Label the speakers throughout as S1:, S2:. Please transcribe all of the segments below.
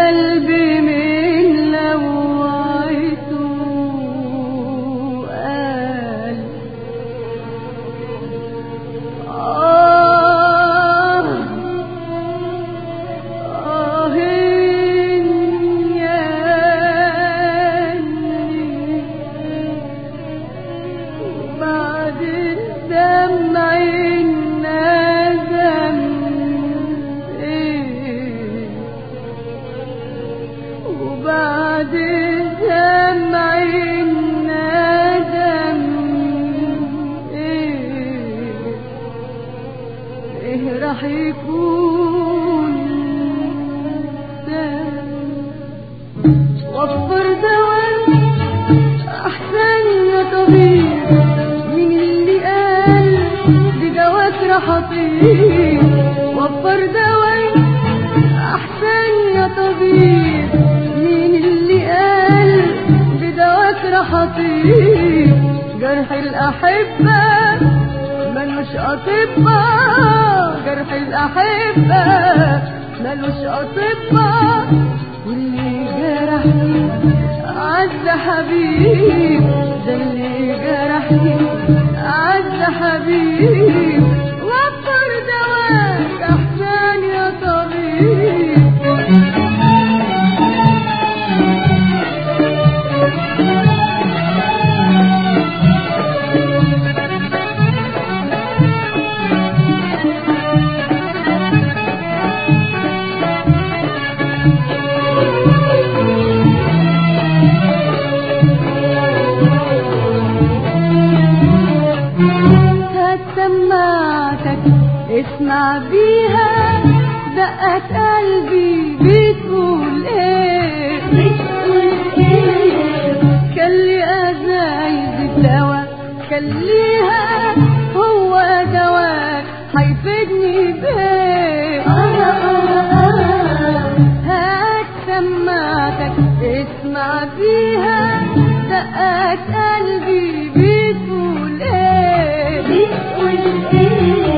S1: قلبي من لوعته قال بعد الدمع الندم وبعد الدمع الندم راح يكون وفر دواء احسن يا طبيب من اللي قال بدواك راح اطيب. وفر دواء احسن يا طبيب من اللي قال بدواك راح اطيب. جرح الاحبه ملوش اطباء، جرح الاحبه ملوش اطباء، واللي جرحني عز حبيب، ده اللي جرحني عز حبيب. وفر دواك احسن يا طبيب. اسمع بيها دقات قلبي بتقول ايه، بتقول ايه. خلي ازايد الدواء خليها هو دواك هيفيدني بيه. هات سماعتك اسمع بيها دقات قلبي بتقول ايه، بتقول ايه.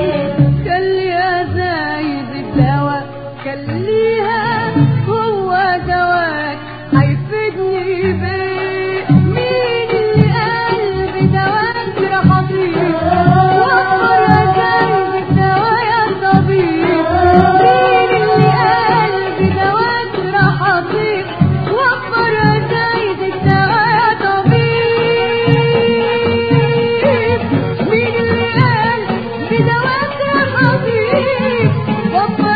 S1: خليها هو دواك هيفيدني بيه. مين اللي قال بدواك راح اطيب؟ وفر ازايد الدوا يا طبيب. مين اللي قال بدواك راح اطيب؟ وفر ازايد الدوا يا طبيب. مين اللي قال بدواك راح اطيب؟ وفر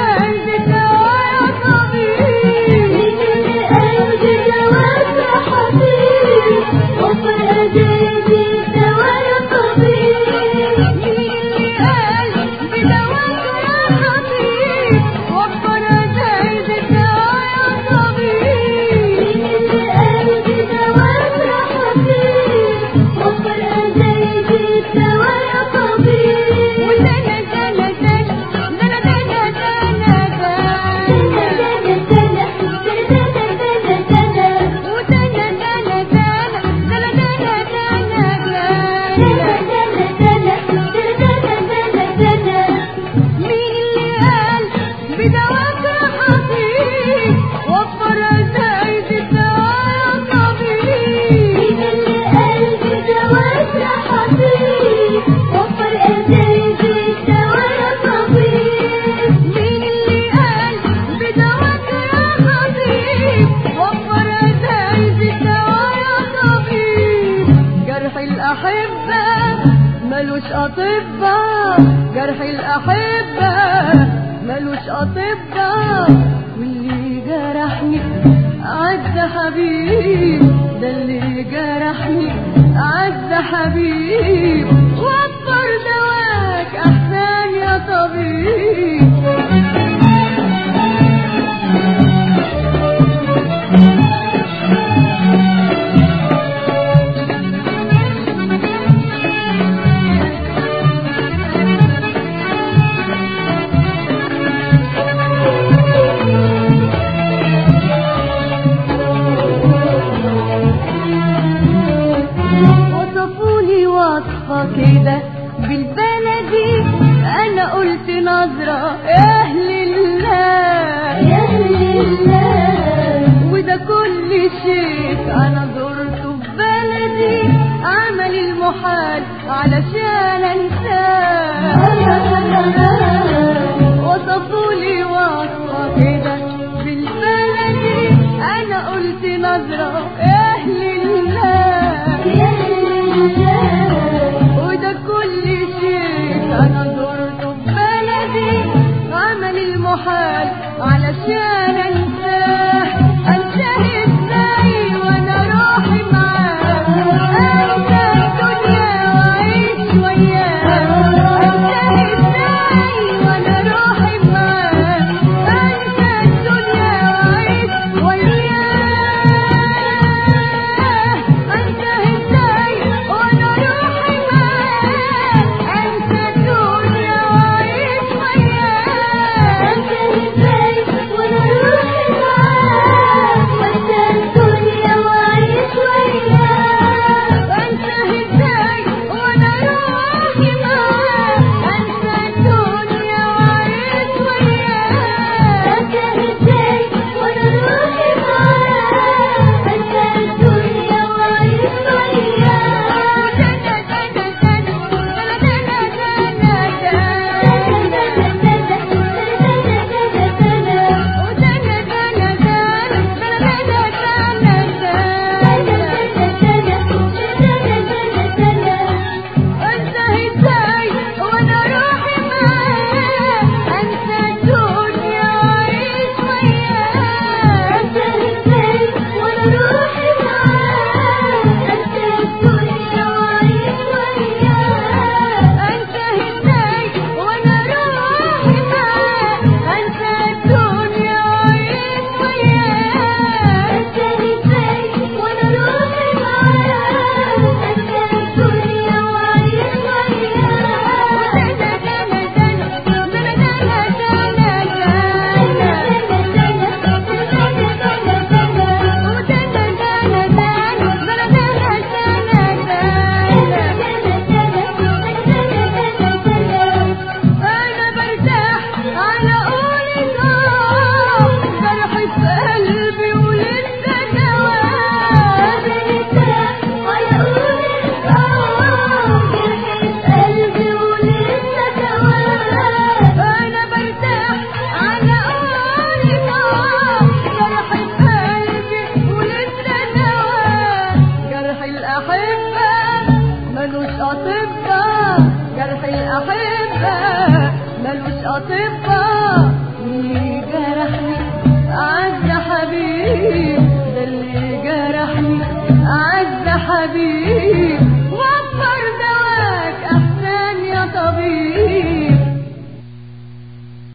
S1: ملوش أطباء، جرح الأحبة ملوش أطباء، واللي جرحني عز حبيب، ده اللي جرحني عز حبيب. وفر دواك أحسن يا طبيب. كده بالبلدي انا قلت نظرة علشان انساه. وصفولي وصفة كده بالبلدي، انا قلت نظرة اهل الله. وده كل شيء انا زرته في بلدي، عمل المحال علشان انساه. انساه ازاي وانا روحي معاه، انسى الدنيا واعيش وياه. انساه ازاي وانا روحي معاه، انسى الدنيا واعيش وياه. انساه ازاي وانا روحي معاه، انسى الدنيا واعيش وياه. انساه ازاي وانا روحي معاه، انسى الدنيا واعيش وياه. انساه ازاي وانا روحي معاه، انسى الدنيا واعيش وياه. انساه ازاي وانا روحي معاه، انسى الدنيا واعيش جرح الأحبة ملوش أطباء.